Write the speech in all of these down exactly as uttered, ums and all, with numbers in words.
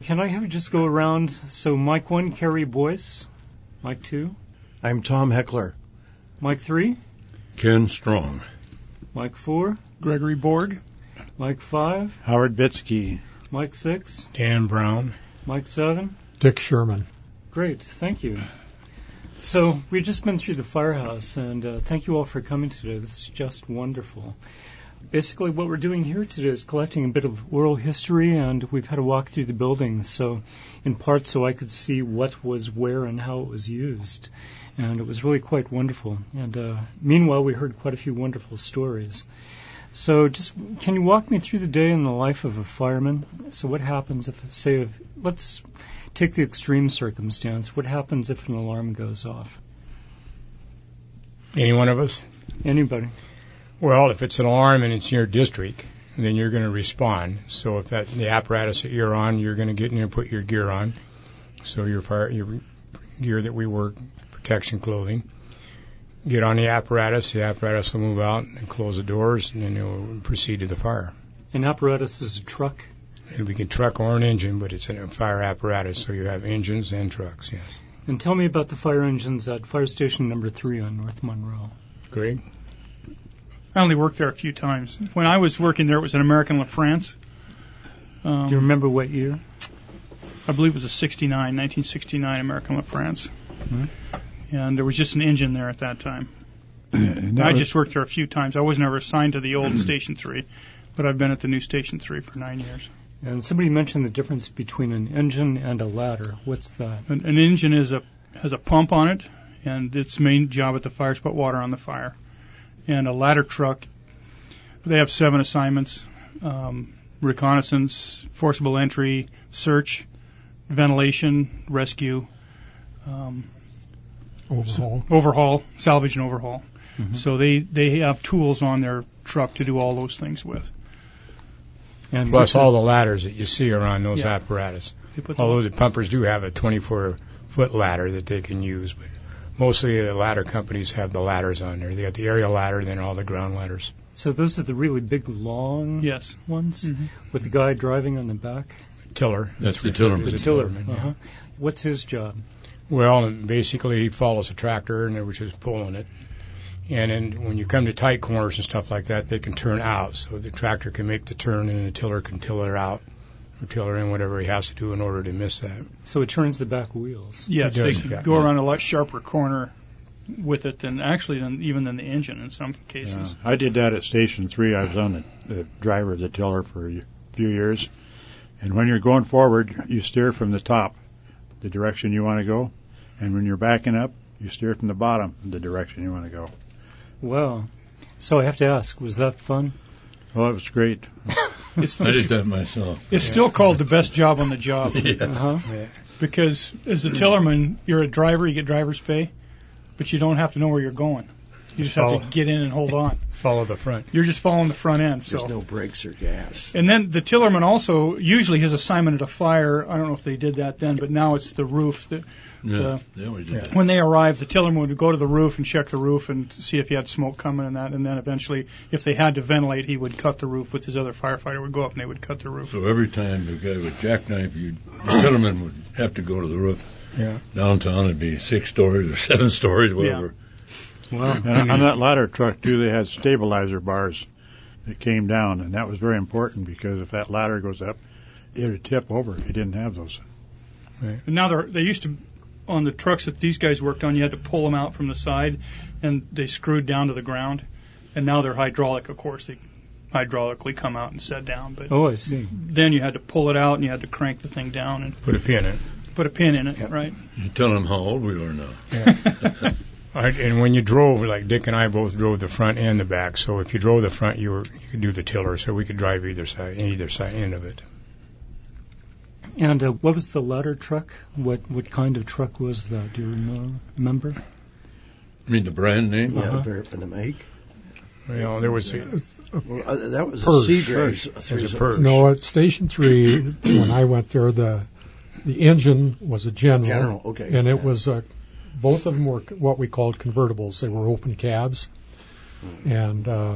Can I have you just go around? So Mike one, Kerry Boyce. Mike two. I'm Tom Heckler. Mike three. Ken Strong. Mike four. Gregory Borg. Mike five. Howard Bitsky. Mike six. Dan Brown. Mike seven. Dick Sherman. Great, thank you. So we've just been through the firehouse, and uh, thank you all for coming today. This is just wonderful. Basically, what we're doing here today is collecting a bit of oral history, and we've had a walk through the building, so in part so I could see what was where and how it was used. And it was really quite wonderful. And uh, meanwhile, we heard quite a few wonderful stories. So just, can you walk me through the day in the life of a fireman? So what happens if, say, if, let's take the extreme circumstance. What happens if an alarm goes off? Any one of us? Anybody. Well, if it's an alarm and it's in your district, then you're going to respond. So if that the apparatus that you're on, you're going to get in there and put your gear on. So your fire, your gear that we wear, protection clothing. Get on the apparatus. The apparatus will move out and close the doors, and then it will proceed to the fire. An apparatus is a truck? It'll be a truck or an engine, but it's a fire apparatus, so you have engines and trucks, yes. And tell me about the fire engines at fire station number three on North Monroe. Greg? I only worked there a few times. When I was working there, it was an American LaFrance. Um, Do you remember what year? I believe it was a sixty-nine, nineteen sixty-nine American LaFrance. Mm-hmm. And there was just an engine there at that time. And I was, just worked there a few times. I was never assigned to the old Station three, but I've been at the new Station three for nine years. And somebody mentioned the difference between an engine and a ladder. What's that? An, an engine is a has a pump on it, and its main job at the fire is to put water on the fire. And a ladder truck, they have seven assignments: um, reconnaissance, forcible entry, search, ventilation, rescue, um, Overhaul. overhaul, salvage and overhaul. Mm-hmm. So they, they have tools on their truck to do all those things with. And Plus all the ladders that you see are on those Yeah. apparatus. They put Although the pumpers do have a twenty-four foot ladder that they can use, but mostly the ladder companies have the ladders on there. They got the aerial ladder and then all the ground ladders. So those are the really big, long Yes. ones Mhm. with the guy driving on the back? Tiller. That's the referred tiller. to as The a tiller. tillerman, yeah. Uh-huh. What's his job? Well, basically he follows a tractor, and which is pulling it. And then when you come to tight corners and stuff like that, they can turn out. So the tractor can make the turn, and the tiller can tiller out, or tiller in, whatever he has to do in order to miss that. So it turns the back wheels. Yes, It they does, can yeah. go around a lot sharper corner with it than actually than even than the engine in some cases. Yeah, I did that at Station three. I was on the, the driver of the tiller for a few years. And when you're going forward, you steer from the top, the direction you want to go. And when you're backing up, you steer from the bottom, the direction you want to go. Wow. So I have to ask, was that fun? Well, it was great. It's, I did that myself. it's still called the best job on the job Yeah. Uh-huh. because as a tillerman, you're a driver, you get driver's pay, but you don't have to know where you're going. You just have follow. to get in and hold on. Follow the front. You're just following the front end. There's So. no brakes or gas. And then the tillerman also, usually his assignment at a fire, I don't know if they did that then, but now it's the roof. The, Yeah, the, they always did that. when they arrived, the tillerman would go to the roof and check the roof and see if he had smoke coming and that. And then eventually, if they had to ventilate, he would cut the roof with his other firefighter would go up and they would cut the roof. So every time the guy would jackknife you, the tillerman would have to go to the roof. Yeah. Downtown it'd be six stories or seven stories, whatever. Wow. And on that ladder truck, too, they had stabilizer bars that came down. And that was very important because if that ladder goes up, it would tip over. You didn't have those. And now they're, they used to, on the trucks that these guys worked on, you had to pull them out from the side and they screwed down to the ground. And now they're hydraulic, of course. They hydraulically come out and set down. But Oh, I see. then you had to pull it out and you had to crank the thing down and Put a pin in it. put a pin in it, Yep. right? You tell them how old we are now. All right, and when you drove, like Dick and I both drove the front and the back. So if you drove the front, you were you could do the tiller, so we could drive either side, either side end of it. And uh, what was the ladder truck? What what kind of truck was that? Do you know, remember? I mean the brand name? Yeah, Uh-huh. bear for the make. You know, there was a, Well, uh, that was Purge. a Seagraves. There's a Purge. No, at Station three, when I went there, the the engine was a General. General, okay. And it was a, both of them were what we called convertibles. They were open cabs. And uh,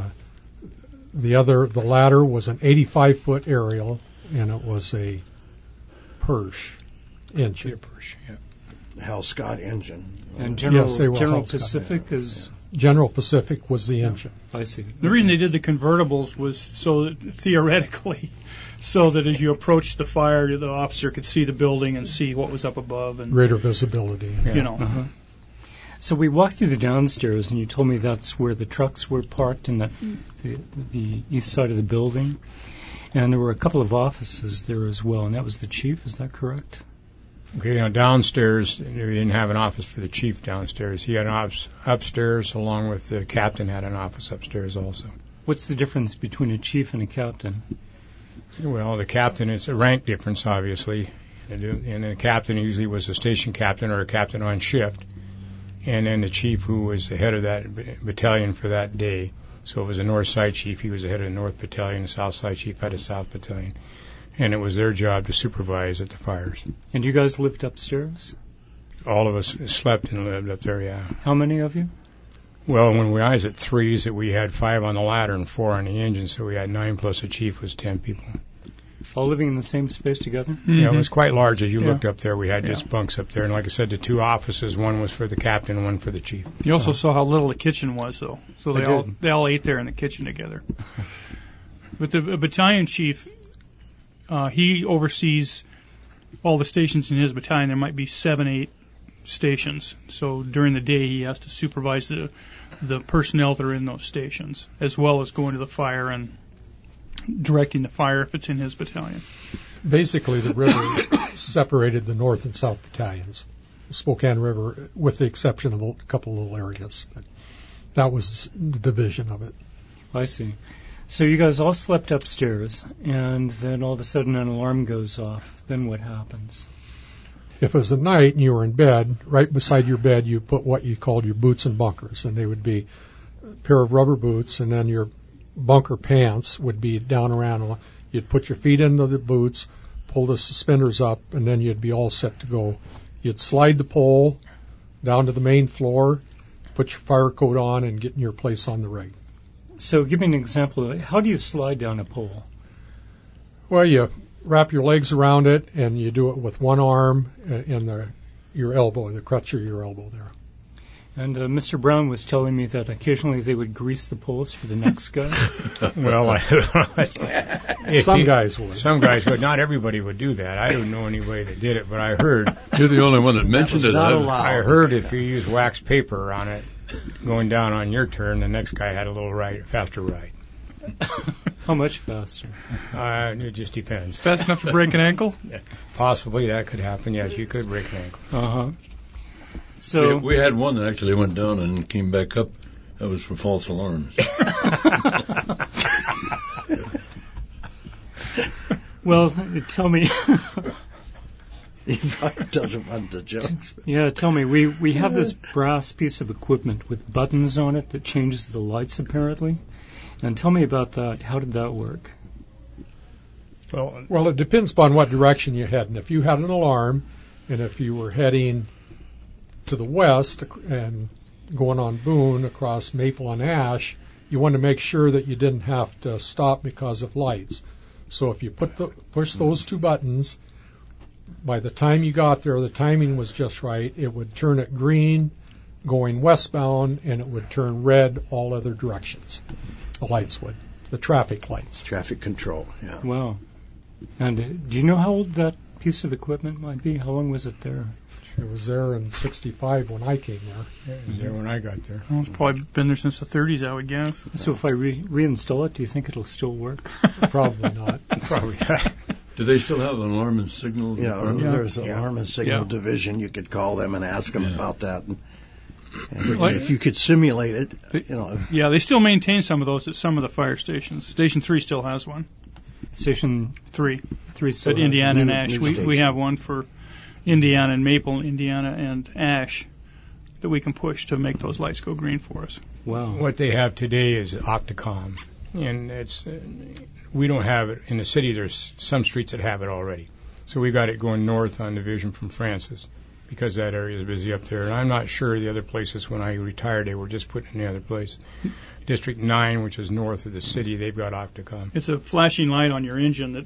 the other, the ladder was an eighty-five foot aerial, and it was a Persh engine. Peter Persh, yeah. Hal Scott engine. And General, Yes, they were General Hal Scott, Pacific yeah. is, General Pacific was the engine. I see. The reason they did the convertibles was so that theoretically, so that as you approached the fire, the officer could see the building and see what was up above, and Greater visibility. you know. Uh-huh. So we walked through the downstairs, and you told me that's where the trucks were parked in the, the, the east side of the building. And there were a couple of offices there as well, and that was the chief, is that correct? Okay, now downstairs, we didn't have an office for the chief downstairs. He had an office upstairs, along with the captain had an office upstairs also. What's the difference between a chief and a captain? Well, the captain, it's a rank difference, obviously. And, and the captain usually was a station captain or a captain on shift. And then the chief, who was the head of that b- battalion for that day. So if it was a north side chief, he was the head of the north battalion. The south side chief had a south battalion. And it was their job to supervise at the fires. And you guys lived upstairs? All of us slept and lived up there, yeah. How many of you? Well, when we I was at threes, that we had five on the ladder and four on the engine, so we had nine plus the chief was ten people. All living in the same space together? Mm-hmm. Yeah, it was quite large. As you Yeah. looked up there, we had Yeah. just bunks up there. And like I said, the two offices, one was for the captain and one for the chief. You also saw how little the kitchen was, though. So I they all did. they all ate there in the kitchen together. But the uh, battalion chief, uh, he oversees all the stations in his battalion. There might be seven, eight stations. So during the day, he has to supervise the the personnel that are in those stations, as well as going to the fire and directing the fire if it's in his battalion. Basically, the river separated the north and south battalions. The Spokane River, with the exception of a couple little areas. But that was the division of it. I see. So you guys all slept upstairs, and then all of a sudden an alarm goes off. Then what happens? If it was at night and you were in bed, right beside your bed you put what you called your boots and bunkers, and they would be a pair of rubber boots, and then your bunker pants would be down around. You'd put your feet into the boots, pull the suspenders up, and then you'd be all set to go. You'd slide the pole down to the main floor, put your fire coat on, and get in your place on the rig. So give me an example. How do you slide down a pole? Well, you wrap your legs around it, and you do it with one arm and the your elbow, the crutch of your elbow there. And uh, Mister Brown was telling me that occasionally they would grease the poles for the next guy. Well, I, Some guys would. Some guys would. Not everybody would do that. I don't know anybody that did it, but I heard. You're the only one that mentioned was it. not I've- allowed. I heard if you use wax paper on it, going down on your turn, the next guy had a little ride, faster ride. How much faster? Uh, it just depends. Fast enough to break an ankle? Possibly that could happen. Yes, you could break an ankle. Uh-huh. we, So, we had one that actually went down and came back up. That was for false alarms. well, tell me, He probably doesn't want the jokes. yeah, tell me, we, we have this brass piece of equipment with buttons on it that changes the lights apparently. And tell me about that. How did that work? Well, Well, it depends upon what direction you head. And if you had an alarm, and if you were heading to the west and going on Boone across Maple and Ash, you wanted to make sure that you didn't have to stop because of lights. So if you put the, push those two buttons, by the time you got there, the timing was just right. It would turn it green going westbound, and it would turn red all other directions. The lights would, the traffic lights. Traffic control, yeah. Wow. And uh, do you know how old that piece of equipment might be? How long was it there? It was there in sixty-five when I came there. it was there when I got there. Well, it's probably been there since the thirties, I would guess. So if I re- reinstall it, do you think it'll still work? Probably not. Probably. Do they still have an alarm and signal? Yeah, department? Yeah. there's an Yeah. alarm and signal Yeah. division. You could call them and ask them Yeah. about that. And, and if, Like- if you could simulate it, you know, Yeah, they still maintain some of those at some of the fire stations. Station three still has one. Station Three. three still At has Indiana and New- Ash. new We, we station. have one for Indiana and Maple, Indiana and Ash that we can push to make those lights go green for us. it. Wow. What they have today is Octocom, and it's uh, we don't have it in the city. There's some streets that have it already, so we got it going north on Division from Francis because that area is busy up there. And I'm not sure the other places. When I retired, they were just put in the other place. District nine, which is north of the city, they've got Octocom. It's a flashing light on your engine that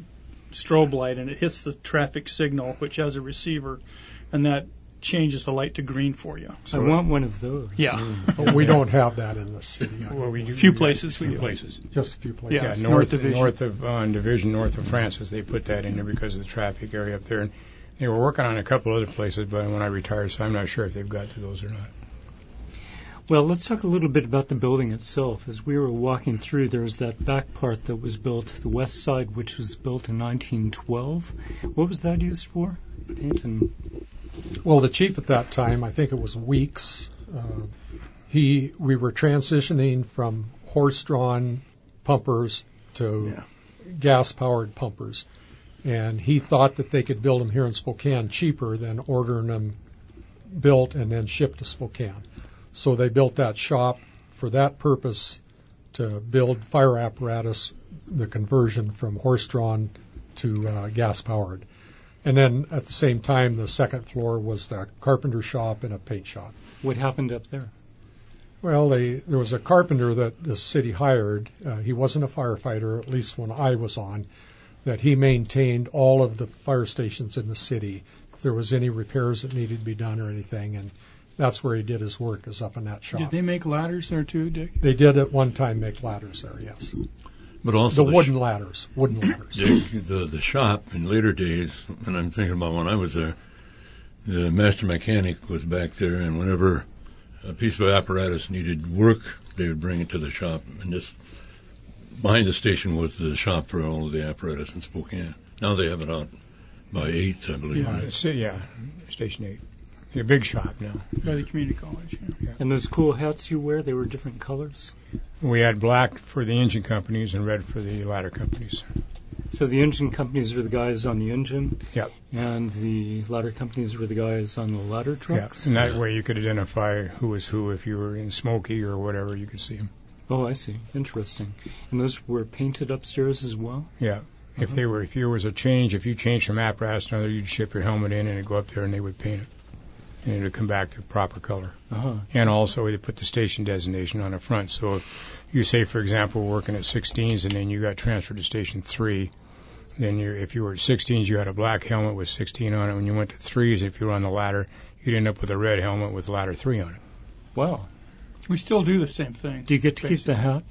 strobe light, and it hits the traffic signal, which has a receiver, and that changes the light to green for you. I want one of those. Yeah. But we don't have that in the city. Well, we do, A few we places got we a few do. places. Just a few places. Yeah, North north, Division. north of uh, Division, north of Francis, they put that in there because of the traffic area up there. And they were working on a couple other places, but when I retired, so I'm not sure if they've got to those or not. Well, let's talk a little bit about the building itself. As we were walking through, there was that back part that was built, the west side, which was built in nineteen twelve. What was that used for? Paint and... Well, the chief at that time, I think it was Weeks. Uh, he, we were transitioning from horse-drawn pumpers to Yeah. gas-powered pumpers, and he thought that they could build them here in Spokane cheaper than ordering them built and then shipped to Spokane. So they built that shop for that purpose, to build fire apparatus, the conversion from horse-drawn to uh, gas-powered. And then at the same time, the second floor was the carpenter shop and a paint shop. What happened up there? Well, they, there was a carpenter that the city hired. Uh, he wasn't a firefighter, at least when I was on, that he maintained all of the fire stations in the city. If there was any repairs that needed to be done or anything, and that's where he did his work, is up in that shop. Did they make ladders there too, Dick? They did at one time make ladders there, yes. But also The the wooden sh- ladders, wooden ladders. the, the the shop in later days, and I'm thinking about when I was there, the master mechanic was back there, and whenever a piece of apparatus needed work, they would bring it to the shop. And this behind the station was the shop for all of the apparatus in Spokane. Now they have it out by eights, I believe. Yeah. right? Uh, si- yeah, Station eight. A big shop now. By the community college. Yeah. And those cool hats you wear, they were different colors? We had black for the engine companies and red for the ladder companies. So the engine companies were the guys on the engine? Yep. And the ladder companies were the guys on the ladder trucks? Yeah. And that way you could identify who was who. If you were in Smoky or whatever, you could see them. Oh, I see. Interesting. And those were painted upstairs as well? Yeah. If Uh-huh. they were, if there was a change, if you changed from apparatus to another, you'd ship your helmet in and it'd go up there and they would paint it. And it would come back to proper color. Uh-huh. And also they put the station designation on the front. So if you say, for example, working at sixteens and then you got transferred to station three, then you're, if you were at sixteens, you had a black helmet with sixteen on it. When you went to threes, if you were on the ladder, you'd end up with a red helmet with ladder three on it. Wow. We still do the same thing. Do you get to keep the hat?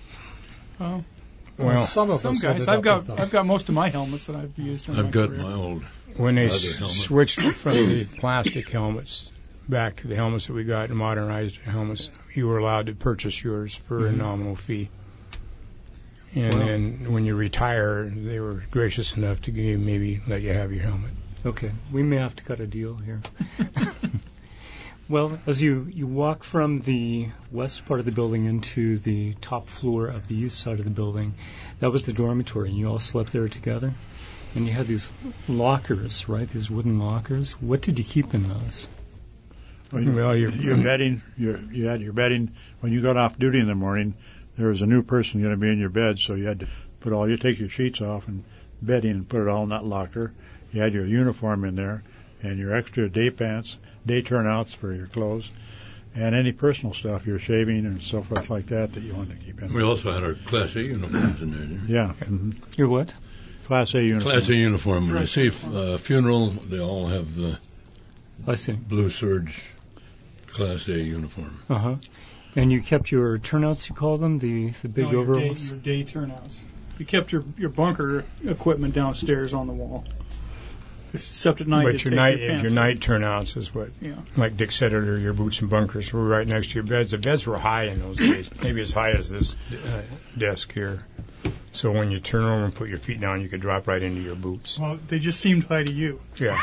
Oh, Well, some of some us guys. ended I've up got with them. I've got most of my helmets that I've used. In my I've got career. my old. when they Leather s- helmet. switched from the plastic helmets back to the helmets that we got, modernized helmets, you were allowed to purchase yours for a Mhm. nominal fee. And Wow. then when you retire, they were gracious enough to give, maybe let you have your helmet. Okay. We may have to cut a deal here. Well, as you, you walk from the west part of the building into the top floor of the east side of the building, that was the dormitory, and you all slept there together? And you had these lockers, right? These wooden lockers. What did you keep in those? Well, you, Well, your, you're- your bedding, your, you had your bedding, when you got off duty in the morning, there was a new person going to be in your bed, so you had to put all, you take your sheets off and bedding and put it all in that locker. You had your uniform in there and your extra day pants, day turnouts for your clothes, and any personal stuff, your shaving and so forth like that that you wanted to keep in. We also had our Class A uniforms in there. didn't we? Yeah, mhm. Your what? Class A uniform. Class A uniform. When I say uh, funeral, they all have the I see. blue serge Class A uniform. Uh-huh. And you kept your turnouts, you call them, the, the big No, your day, overalls? your day turnouts. You kept your your bunker equipment downstairs on the wall. Except at night. But you'd your take night, your pants your off. night turnouts is what, Yeah. like Dick said earlier, your boots and bunkers were right next to your beds. The beds were high in those days, maybe as high as this uh, desk here. So when you turn over and put your feet down, you could drop right into your boots. Well, they just seemed high to you. Yeah.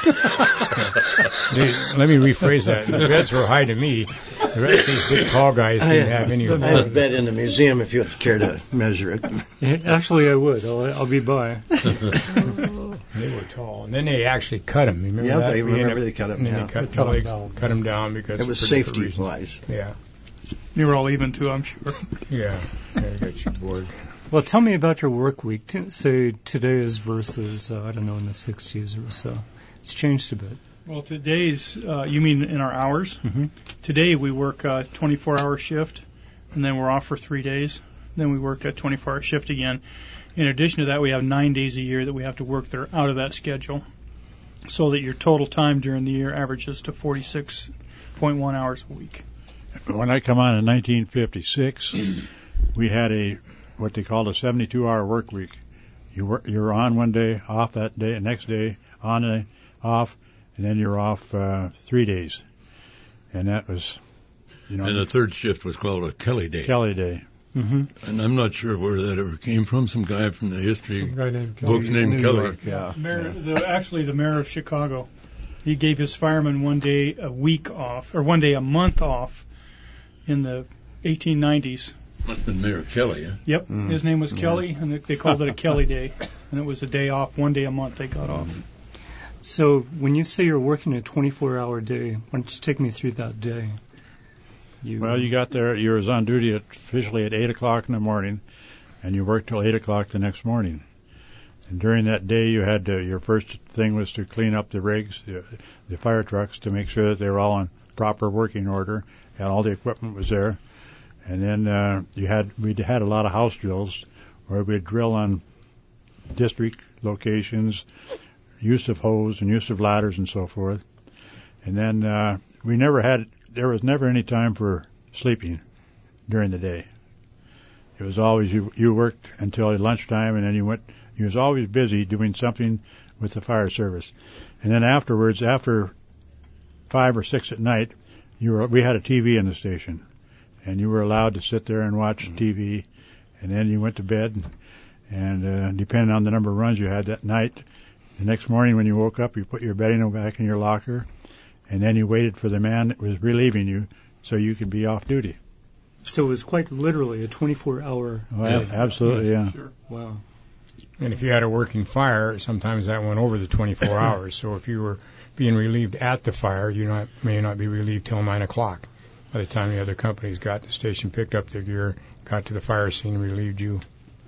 They, let me rephrase that. The beds were high to me. The rest of these big tall guys didn't have any of I have a them. bed in the museum if you'd care to measure it. Yeah, actually, I would. I'll, I'll be by. They were tall. And then they actually cut them. Remember Yeah, that? I We remember ended up- they cut 'em, and then yeah. They cut, They cut 'em legs, down. cut 'em down because It was for different safety reasons. wise. Yeah. They were all even too, I'm sure. Yeah. They got you bored. Well, tell me about your work week. T- say today is versus, uh, I don't know, in the sixties or so. It's changed a bit. Well, today's, uh, you mean in our hours? Mm-hmm. Today we work a twenty-four hour shift, and then we're off for three days. then we work a twenty-four hour shift again. In addition to that, we have nine days a year that we have to work that are out of that schedule, so that your total time during the year averages to forty-six point one hours a week. When I come on in nineteen fifty-six, we had a what they called a seventy-two hour work week. You were you're on one day, off that day, next day on and off, and then you're off uh, three days, and that was, you know. And the third shift was called a Kelly Day. Kelly Day. Mm-hmm. And I'm not sure where that ever came from. Some guy from the history Some guy named Kelly. books named New Kelly. York, yeah. Mayor, the, actually, the mayor of Chicago, he gave his firemen one day a week off, or one day a month off, in the eighteen nineties. Must have been Mayor Kelly, huh? Yep, Mm. his name was Kelly, and they called it a Kelly Day, and it was a day off, one day a month they got off. So when you say you're working a twenty-four hour day, why don't you take me through that day? You, Well, you got there. You was on duty at, officially at eight o'clock in the morning, and you worked till eight o'clock the next morning. And during that day, you had to, your first thing was to clean up the rigs, the, the fire trucks, to make sure that they were all in proper working order, and all the equipment was there. And then uh, you had we had a lot of house drills, where we'd drill on district locations, use of hose and use of ladders and so forth. And then uh, we never had. There was never any time for sleeping during the day. It was always you, you worked until lunchtime, and then you went. You was always busy doing something with the fire service. And then afterwards, after five or six at night, you were. We had a T V in the station, and you were allowed to sit there and watch mm-hmm. T V. And then you went to bed, and uh, depending on the number of runs you had that night, the next morning when you woke up, you put your bedding back in your locker. And then you waited for the man that was relieving you so you could be off duty. So it was quite literally a twenty-four hour Well, day. absolutely, yeah. Sure. Wow. And if you had a working fire, sometimes that went over the twenty-four hours. So if you were being relieved at the fire, you not, may not be relieved till nine o'clock. By the time the other companies got to the station, picked up their gear, got to the fire scene, relieved you.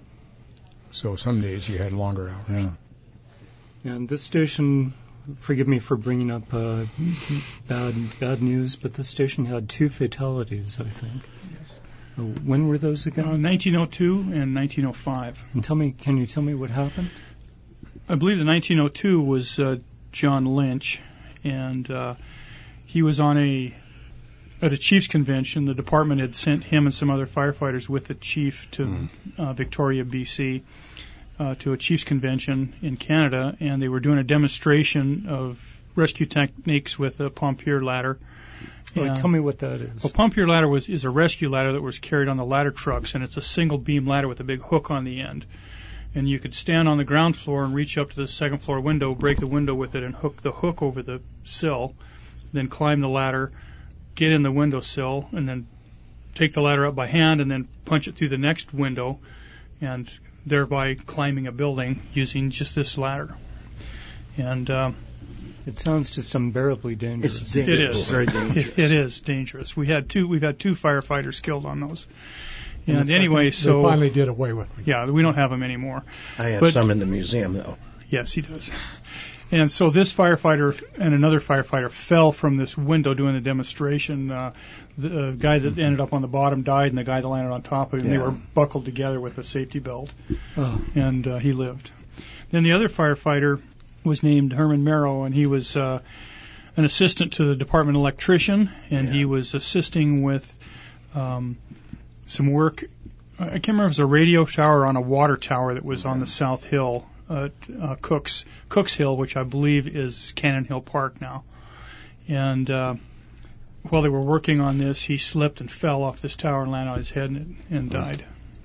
So some days you had longer hours. Yeah. And this station, forgive me for bringing up uh, bad bad news, but this station had two fatalities, I think. Yes. Uh, when were those again? Uh, nineteen oh two and nineteen oh five. And tell me, can you tell me what happened? I believe the nineteen oh two was uh, John Lynch, and uh, he was on a at a chief's convention. The department had sent him and some other firefighters with the chief to mm. uh, Victoria, B C, uh, to a chief's convention in Canada, and they were doing a demonstration of rescue techniques with a Pompier ladder. Oh, uh, tell me what that is. A Pompier ladder was is a rescue ladder that was carried on the ladder trucks, and it's a single beam ladder with a big hook on the end. And you could stand on the ground floor and reach up to the second floor window, break the window with it, and hook the hook over the sill, then climb the ladder, get in the windowsill, and then take the ladder up by hand and then punch it through the next window, and thereby climbing a building using just this ladder. And um, it sounds just unbearably dangerous. It's dangerous. It is Very dangerous. It, it is dangerous. We had two. We've had two firefighters killed on those. And, and anyway, second, so they finally did away with them. Yeah, we don't have them anymore. I have but, some in the museum, though. Yes, he does. And so this firefighter and another firefighter fell from this window doing the demonstration. Uh, the uh, guy that ended up on the bottom died, and the guy that landed on top of him, Yeah. they were buckled together with a safety belt, Oh. and uh, he lived. Then the other firefighter was named Herman Merrow, and he was uh, an assistant to the department electrician, and Yeah. he was assisting with um, some work. I can't remember if it was a radio tower or on a water tower that was on the South Hill. Uh, uh, Cooks Cooks Hill, which I believe is Cannon Hill Park now. And uh, while they were working on this, he slipped and fell off this tower and landed on his head and, and died.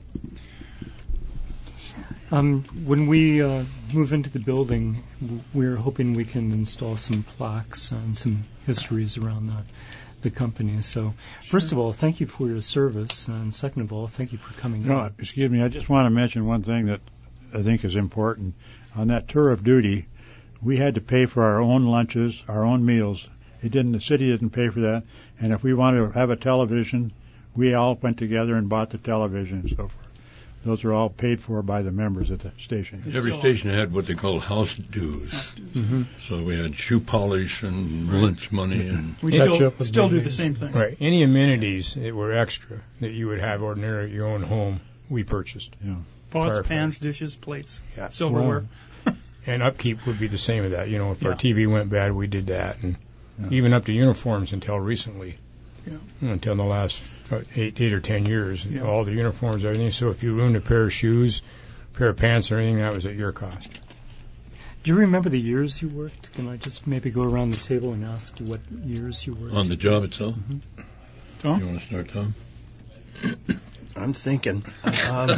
Um, when we uh, move into the building, w- we're hoping we can install some plaques and some histories around the, the company. So, first of all, thank you for your service, and second of all, thank you for coming No, out. excuse me. I just want to mention one thing that I think is important. On that tour of duty, we had to pay for our own lunches, our own meals. It didn't. The city didn't pay for that. And if we wanted to have a television, we all went together and bought the television and so forth. Those are all paid for by the members at the station. Every station had what they called house dues. Mm-hmm. So we had shoe polish and lunch money and We Catch still, up with still do the meetings. same thing. Right. Any amenities that were extra that you would have ordinarily at your own home we purchased. Yeah. Pots, Firefighters. pans, dishes, plates, Yeah. silverware. And upkeep would be the same of that. You know, if Yeah. our T V went bad, we did that, and Yeah. even up to uniforms until recently. Yeah. Until the last uh, eight, eight or ten years, Yeah. all the uniforms, everything. So if you ruined a pair of shoes, pair of pants, or anything, that was at your cost. Do you remember the years you worked? Can I just maybe go around the table and ask what years you worked? On the job itself? Mhm. Tom? You want to start, Tom? I'm thinking. Um,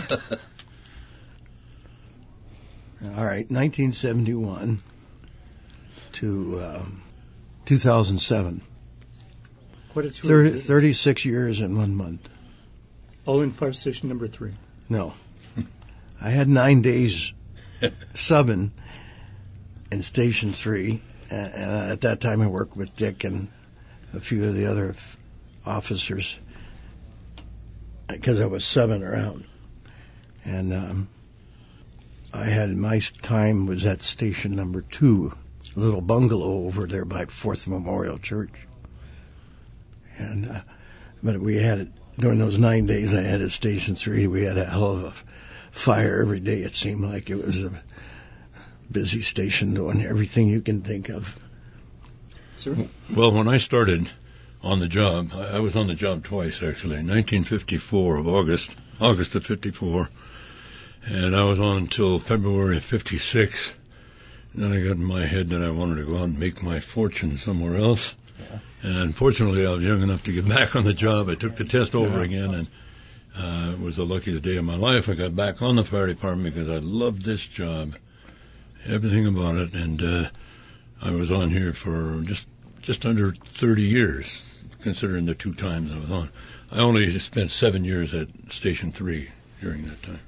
all right, nineteen seventy-one to um, two thousand seven. Quite a tour. thirty, thirty-six years and one month. All in fire station number three. No. I had nine days subbing in Station three, and, and at that time I worked with Dick and a few of the other f- officers because I was subbing around. And um, I had my time was at Station number two, a little bungalow over there by Fourth Memorial Church. And uh, but we had it during those nine days I had at Station three. We had a hell of a fire every day. It seemed like it was a busy station doing everything you can think of. Sir? Well, when I started on the job, I, I was on the job twice actually. In nineteen fifty-four of August, August of fifty-four, and I was on until February of fifty-six. And then I got in my head that I wanted to go out and make my fortune somewhere else. Yeah. And fortunately, I was young enough to get back on the job. I took the test over Yeah. again, and uh, it was the luckiest day of my life. I got back on the fire department because I loved this job, everything about it, and uh, I was on here for just just under thirty years, considering the two times I was on. I only spent seven years at Station three during that time.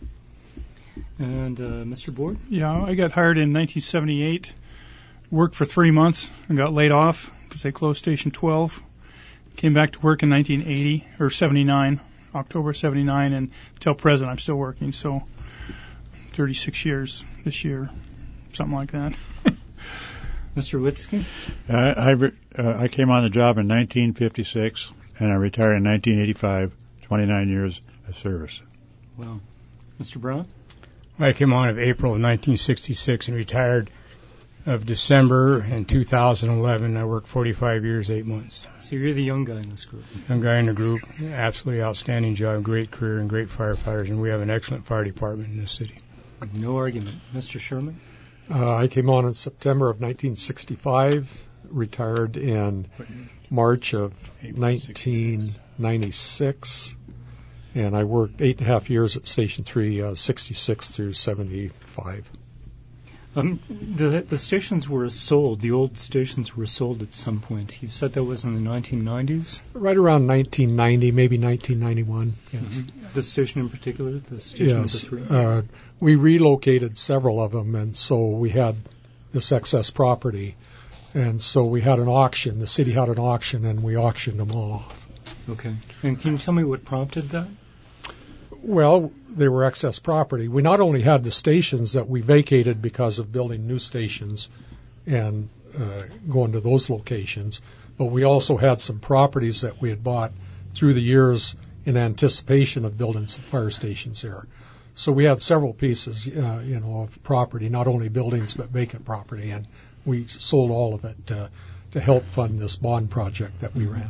And uh, Mister Board? Yeah, I got hired in nineteen seventy-eight, worked for three months and got laid off because they closed Station twelve. Came back to work in nineteen eighty, or seventy-nine, October seventy-nine, and until present I'm still working, so thirty-six years this year, something like that. Mister Witzke? I I, re- uh, I came on the job in nineteen fifty-six, and I retired in nineteen eighty-five. twenty-nine years of service. Wow. Mister Brown? I came on of April of nineteen sixty-six and retired of December in two thousand eleven. I worked forty-five years, eight months. So you're the young guy in this group. Young guy in the group, absolutely outstanding job, great career, and great firefighters, and we have an excellent fire department in this city. No argument. Mister Sherman? Uh, I came on in September of nineteen sixty-five, retired in March of nineteen ninety-six, and I worked eight and a half years at Station three, uh, sixty-six through seventy-five. Um, the the stations were sold. The old stations were sold at some point. You said that was in the nineteen nineties? Right around nineteen ninety, maybe nineteen ninety-one. Yes. Mm-hmm. The station in particular, the station Yes. number three? Uh, we relocated several of them, and so we had this excess property. And so we had an auction. The city had an auction, and we auctioned them off. Okay. And can you tell me what prompted that? Well, they were excess property. We not only had the stations that we vacated because of building new stations and uh, going to those locations, but we also had some properties that we had bought through the years in anticipation of building some fire stations there. So we had several pieces, uh, you know, of property, not only buildings but vacant property, and we sold all of it uh, to help fund this bond project that we ran.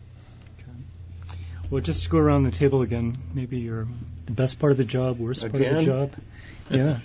Well, just to go around the table again, maybe your the best part of the job, worst part of the Again? job. Yeah.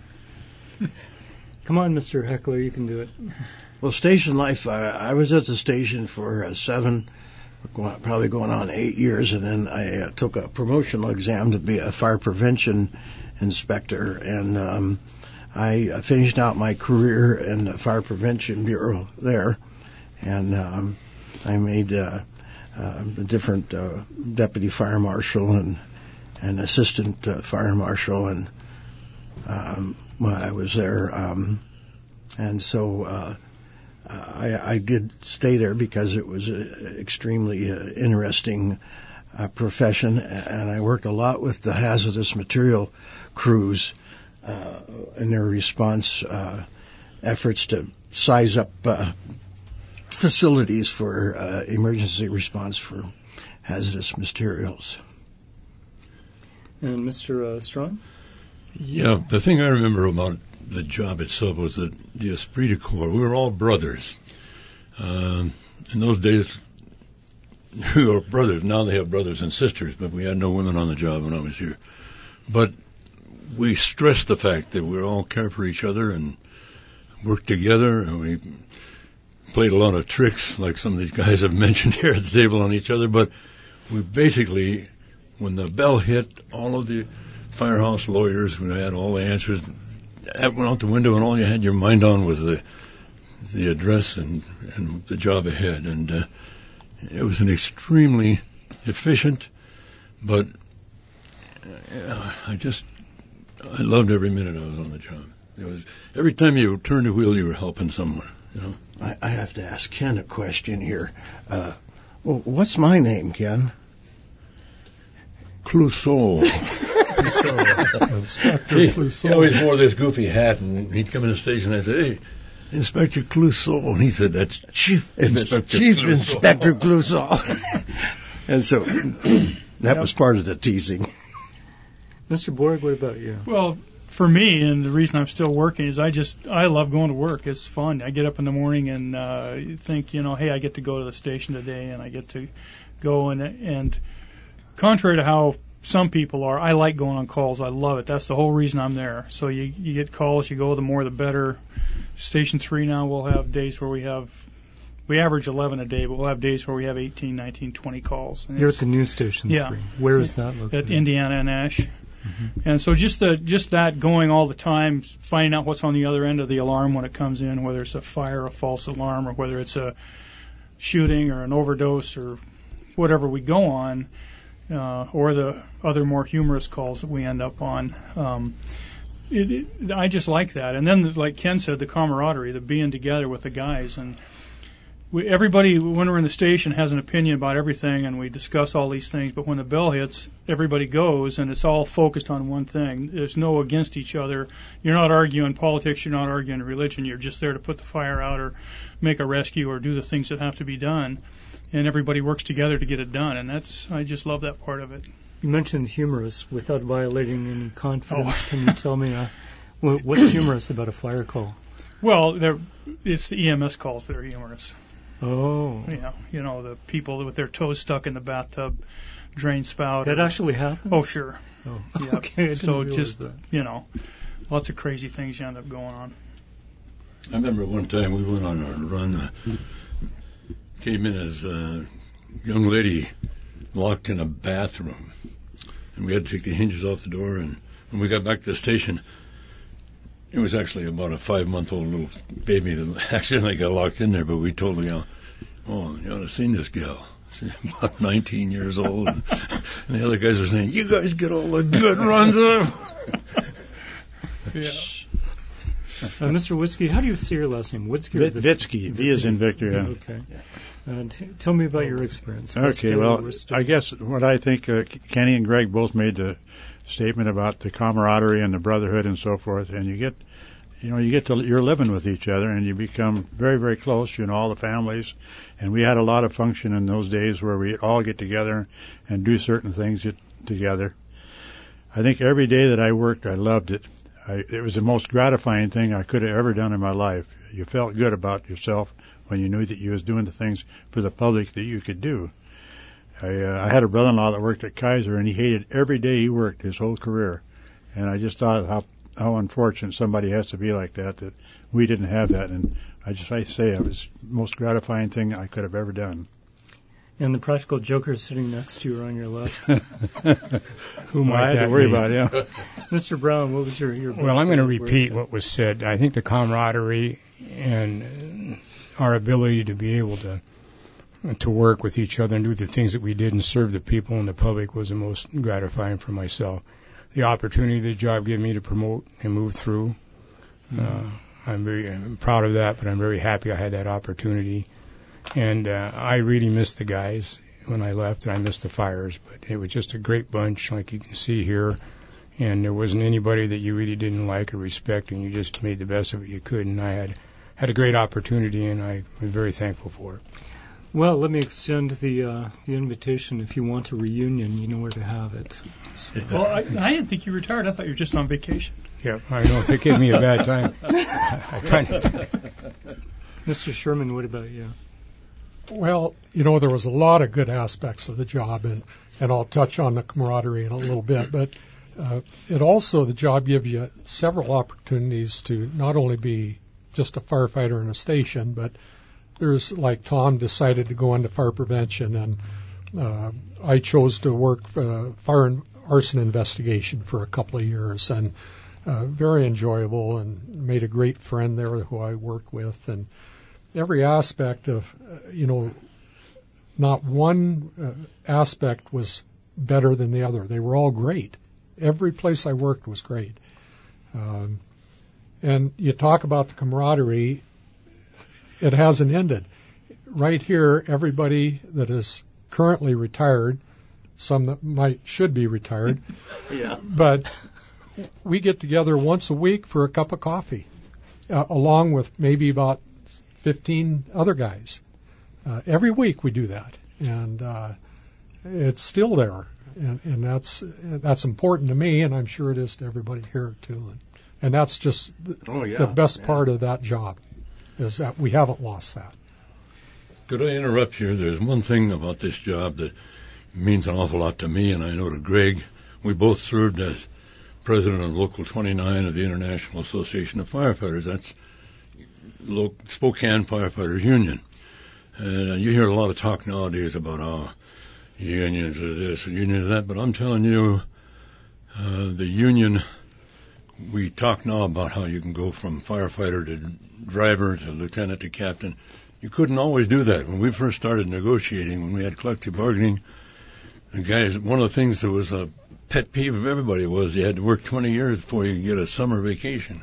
Come on, Mister Heckler, you can do it. Well, station life, I, I was at the station for uh, seven, going, probably going on eight years, and then I uh, took a promotional exam to be a fire prevention inspector, and um, I uh, finished out my career in the Fire Prevention Bureau there, and um, I made uh, uh, a different uh, deputy fire marshal and and assistant uh, fire marshal, and um, when I was there, um, and so uh, I, I did stay there because it was an extremely uh, interesting uh, profession, and I worked a lot with the hazardous material crews uh, in their response uh, efforts to size up uh, facilities for uh, emergency response for hazardous materials. And Mister Uh, Strong? Yeah, the thing I remember about the job itself was that the esprit de corps, we were all brothers. Um, in those days, we were brothers. Now they have brothers and sisters, but we had no women on the job when I was here. But we stressed the fact that we all care for each other and worked together, and we played a lot of tricks, like some of these guys have mentioned here at the table, on each other. But we basically, when the bell hit, all of the firehouse lawyers who had all the answers, that went out the window, and all you had your mind on was the the address and, and the job ahead. And uh, it was an extremely efficient, but uh, I just, I loved every minute I was on the job. It was, every time you turned the wheel, you were helping someone, you know. I, I have to ask Ken a question here. Uh, well, what's my name, Ken? Clouseau. Inspector he, Clouseau. he always wore this goofy hat, and he'd come in the station, and I'd say, hey, Inspector Clouseau. And he said, that's Chief Inspector Chief Clouseau. Inspector Clouseau. And so that Yep. was part of the teasing. Mister Borg, what about you? Well, for me, and the reason I'm still working is I just I love going to work. It's fun. I get up in the morning and uh, think, you know, hey, I get to go to the station today, and I get to go and and contrary to how some people are, I like going on calls. I love it. That's the whole reason I'm there. So you you get calls, you go, the more the better. Station three now we'll have days where we have we average eleven a day, but we'll have days where we have eighteen, nineteen, twenty calls. And You're at it's the news station. Yeah. Three. Where is that located? at Indiana and Ash. Mhm. And so just the just that going all the time, finding out what's on the other end of the alarm when it comes in, whether it's a fire, a false alarm, or whether it's a shooting or an overdose or whatever we go on, uh, or the other more humorous calls that we end up on. Um, it, it, I just like that. And then, like Ken said, the camaraderie, the being together with the guys. And we, everybody, when we're in the station, has an opinion about everything, and we discuss all these things. But when the bell hits, everybody goes, and it's all focused on one thing. There's no against each other. You're not arguing politics. You're not arguing religion. You're just there to put the fire out or make a rescue or do the things that have to be done. And everybody works together to get it done. And that's, I just love that part of it. You mentioned humorous without violating any confidence. Oh. Can you tell me uh, what, what's humorous about a fire call? Well, there, it's the E M S calls that are humorous. Oh, You know, you know, the people with their toes stuck in the bathtub drain spout. that or, actually happened? Oh, sure. Oh, Yeah. okay. I didn't So realize just, that. you know, lots of crazy things you end up going on. I remember one time we went on a run, uh, came in as a young lady locked in a bathroom, and we had to take the hinges off the door, and when we got back to the station, it was actually about a five-month-old little baby that accidentally got locked in there, but we told the gal, oh, you ought to have seen this gal. She's about nineteen years old, and, and the other guys were saying, you guys get all the good runs of. Yeah. Uh, Mister Whiskey, how do you say your last name? Whiskey or Vit- Vitsky. V is in Victor, yeah. Okay. Uh, t- tell me about your experience. Okay, well, I guess what I think uh, Kenny and Greg both made the statement about the camaraderie and the brotherhood and so forth, and you get, you know, you get to, you're living with each other and you become very, very close, you know, all the families, and we had a lot of function in those days where we all get together and do certain things it, together. I think every day that I worked, I loved it. I, it was the most gratifying thing I could have ever done in my life. You felt good about yourself when you knew that you was doing the things for the public that you could do. I, uh, I had a brother-in-law that worked at Kaiser, and he hated every day he worked his whole career. And I just thought how how unfortunate somebody has to be like that, that we didn't have that. And I just I say it was the most gratifying thing I could have ever done. And the practical joker sitting next to you or on your left. Who I might had to that worry be? about it, yeah. Mister Brown, what was your, your best Well, I'm going to favorite repeat worst? what was said. I think the camaraderie and our ability to be able to to work with each other and do the things that we did and serve the people and the public was the most gratifying for myself. The opportunity the job gave me to promote and move through, mm-hmm. uh, I'm very I'm proud of that, but I'm very happy I had that opportunity. And uh, I really missed the guys when I left, and I missed the fires. But it was just a great bunch, like you can see here. And there wasn't anybody that you really didn't like or respect, and you just made the best of it you could. And I had had a great opportunity, and I was very thankful for it. Well, let me extend the uh, the invitation. If you want a reunion, you know where to have it. So. Well, I, I didn't think you retired. I thought you were just on vacation. Yeah, I know. They gave me a bad time. I kind of... Mister Sherman, what about you? Well, you know, there was a lot of good aspects of the job, and, and I'll touch on the camaraderie in a little bit, but uh, it also, the job gives you several opportunities to not only be just a firefighter in a station, but there's, like Tom decided to go into fire prevention, and uh, I chose to work for uh, fire and arson investigation for a couple of years, and uh, very enjoyable, and made a great friend there who I worked with, and every aspect of, uh, you know, not one uh, aspect was better than the other. They were all great. Every place I worked was great. Um, and you talk about the camaraderie, it hasn't ended. Right here, everybody that is currently retired, some that might should be retired, Yeah. but we get together once a week for a cup of coffee, uh, along with maybe about fifteen other guys. Uh, every week we do that, and uh, it's still there, and, and that's that's important to me, and I'm sure it is to everybody here too. And, and that's just the, Oh, yeah. the best Yeah. part of that job, is that we haven't lost that. Could I interrupt you? There's one thing about this job that means an awful lot to me, and I know to Greg. We both served as president of Local twenty-nine of the International Association of Firefighters. That's Lo- Spokane Firefighters Union. And uh, you hear a lot of talk nowadays about, oh, unions are this and unions are that, but I'm telling you, uh, the union, we talk now about how you can go from firefighter to driver to lieutenant to captain. You couldn't always do that. When we first started negotiating, when we had collective bargaining, the guys, one of the things that was a pet peeve of everybody was you had to work twenty years before you could get a summer vacation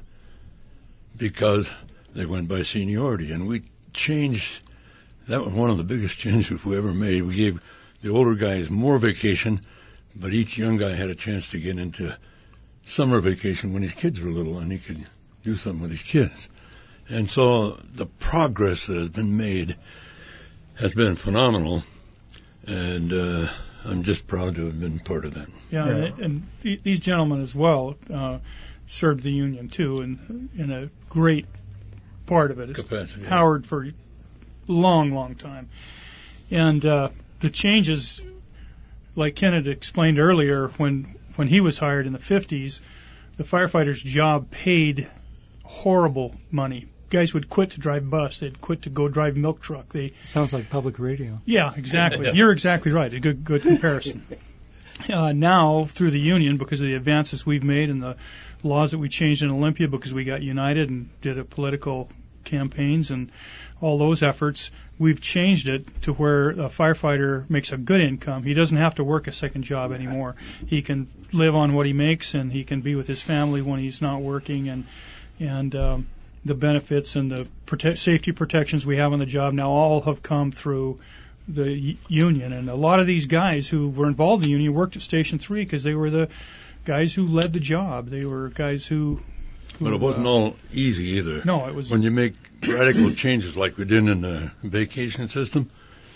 because they went by seniority. And we changed, that was one of the biggest changes we ever made. We gave the older guys more vacation, but each young guy had a chance to get into summer vacation when his kids were little and he could do something with his kids. And so the progress that has been made has been phenomenal, and uh, I'm just proud to have been part of that. Yeah, Yeah. and, and th- these gentlemen as well uh, served the union too, and in a great part of it. It's Capacity. Howard for a long, long time, and uh, the changes, like Ken had explained earlier, when when he was hired in the fifties, the firefighter's job paid horrible money. Guys would quit to drive bus. They'd quit to go drive milk truck. They Sounds like public radio. Yeah, exactly. You're exactly right. A good good comparison. Uh, now, through the union, because of the advances we've made and the laws that we changed in Olympia, because we got united and did a political campaigns and all those efforts, we've changed it to where a firefighter makes a good income. He doesn't have to work a second job anymore. He can live on what he makes, and he can be with his family when he's not working, and and um, the benefits and the prote- safety protections we have on the job now all have come through the y- union. And a lot of these guys who were involved in the union worked at Station three because they were the guys who led the job. They were guys who... who But it wasn't uh, all easy either. No, it was... When you make radical changes like we did in the vacation system,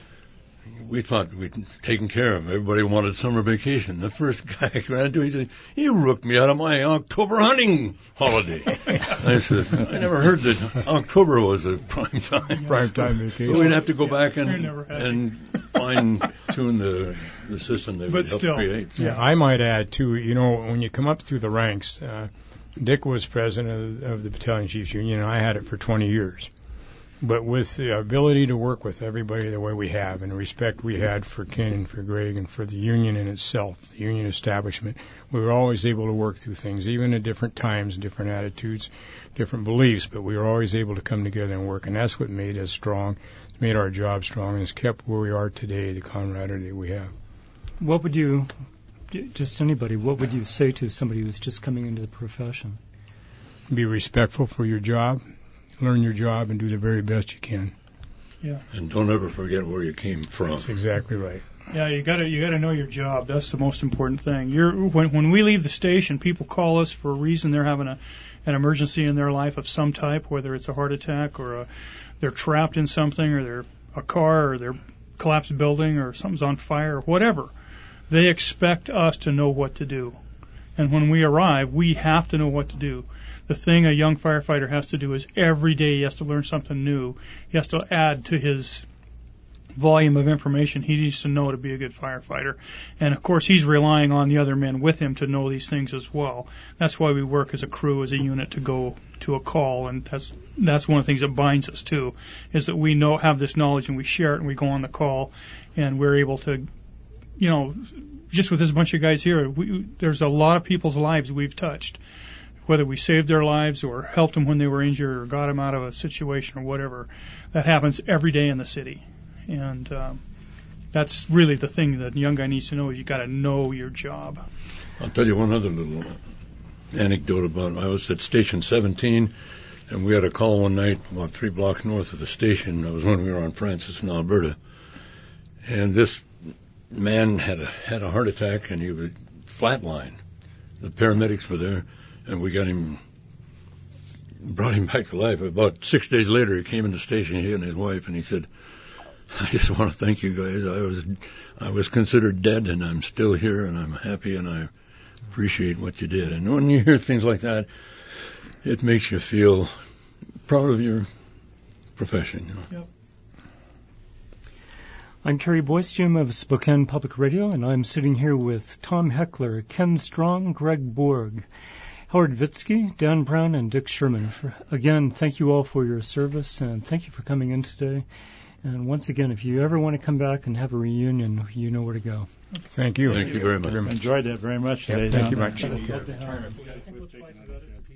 we thought we'd taken care of. Everybody wanted summer vacation. The first guy I ran to, he said, "You rooked me out of my October hunting holiday." I said, "I never heard that October was a prime time." Prime time vacation. So we'd have to go back You're and never happy. and fine tune the the system that But we helped still. create. Yeah, I might add too. You know, when you come up through the ranks, uh, Dick was president of, of the Battalion Chiefs Union, and I had it for twenty years. But with the ability to work with everybody the way we have, and the respect we had for Ken and for Greg and for the union in itself, the union establishment, we were always able to work through things, even at different times, different attitudes, different beliefs. But we were always able to come together and work, and that's what made us strong. It's made our job strong, and it's kept where we are today, the camaraderie that we have. What would you, just anybody, what would you say to somebody who's just coming into the profession? Be respectful for your job. Learn your job and do the very best you can. Yeah. And don't ever forget where you came from. That's exactly right. Yeah, you gotta you gotta know your job. That's the most important thing. You're when when we leave the station, people call us for a reason. They're having a an emergency in their life of some type, whether it's a heart attack or a, they're trapped in something or they're a car or their collapsed building or something's on fire or whatever, they expect us to know what to do. And when we arrive, we have to know what to do. The thing a young firefighter has to do is every day he has to learn something new. He has to add to his volume of information he needs to know to be a good firefighter. And of course, he's relying on the other men with him to know these things as well. That's why we work as a crew, as a unit, to go to a call, and that's that's one of the things that binds us too, is that we know have this knowledge and we share it and we go on the call, and we're able to, you know, just with this bunch of guys here, we, there's a lot of people's lives we've touched, whether we saved their lives or helped them when they were injured or got them out of a situation or whatever. That happens every day in the city. And um, that's really the thing that the young guy needs to know, is you got to know your job. I'll tell you one other little anecdote about, I was at Station seventeen, and we had a call one night about three blocks north of the station. That was when we were on Francis in Alberta. And this man had a, had a heart attack, and he was flatlined. The paramedics were there, and we got him, brought him back to life. About six days later, he came in the station, he and his wife, and he said, I just want to thank you guys. I was I was considered dead, and I'm still here, and I'm happy, and I appreciate what you did. And when you hear things like that, it makes you feel proud of your profession. You know? Yep. I'm Kerry Boyce, Jim of Spokane Public Radio, and I'm sitting here with Tom Heckler, Ken Strong, Greg Borg, Howard Vitsky, Dan Brown, and Dick Sherman. For, again, thank you all for your service, and thank you for coming in today. And once again, if you ever want to come back and have a reunion, you know where to go. Thank you. Thank you very much. Enjoyed that very much today. Yep, thank you much. Love to have it.